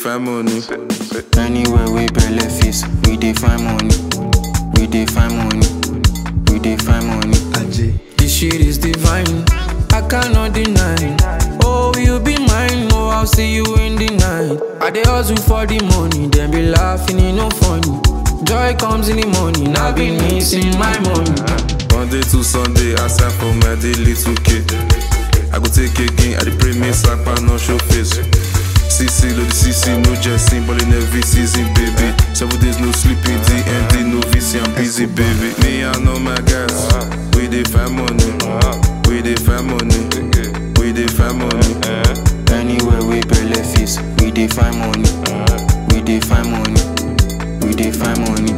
find money. Anywhere we belle face, we dey find money. We dey find money. We dey find money. This shit is divine, I cannot deny. Oh, you be mine, oh, I'll see you in the night. I dey hustle for the money, then be laughing, it no funny. Joy comes in the morning, I've been missing my money. Monday to Sunday, I sign for my daily 2K. I go take again, I dey pray me sapa no show face. CC, load the CC, no jesting, ballin' every season, baby. 7 days no sleeping, DMD, no VC, I'm busy, baby. Me, I know my guys, we dey find money. We dey find money. We dey find money. Anywhere we belle face, we dey find money. We dey find money. We dey find money.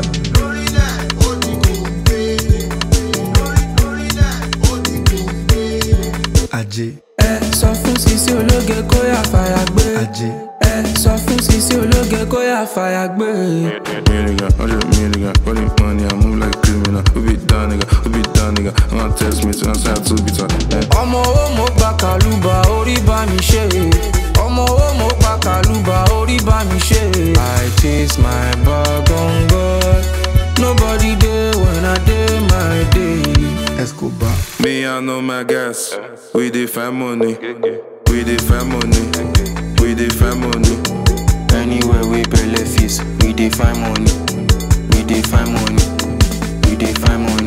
Ajé. Sọ fún Sisi ológe kó yá fàyà gbé. Ajé. Sọ fún Sisi ológe kó yá fàyà gbé. Million, 100 million, running money, I move like a criminal. Who be down, nigga? Who be down, nigga? I'm gonna text me to answer to be talking. Ọmọ owó mo gba kàlùbà orí bá mi ṣe. Ọmọ owó mo gba kàlùbà orí bá mi ṣe. I chase my bag on God. Nobody there when I dey my day. Escobar. Me, I know my guys. We dey find money. We dey find money. We dey find money. Anywhere we belle face, we dey find money. We dey find money. We dey find money.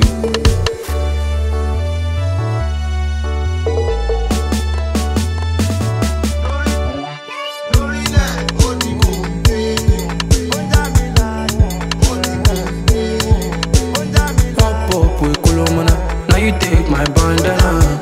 Pop up with Kolomana, now you take my bandana.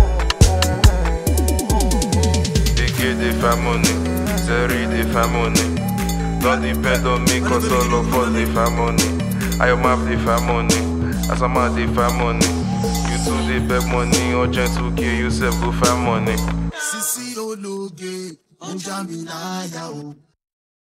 They find money. Zeri, they find money. Don't depend on me, cause all of us, they find money. I am up, they find money. Asama, they find money. You too, they beg money. Urgent to kill yourself, go find money. Sisi ológe, ó já mi láyà o.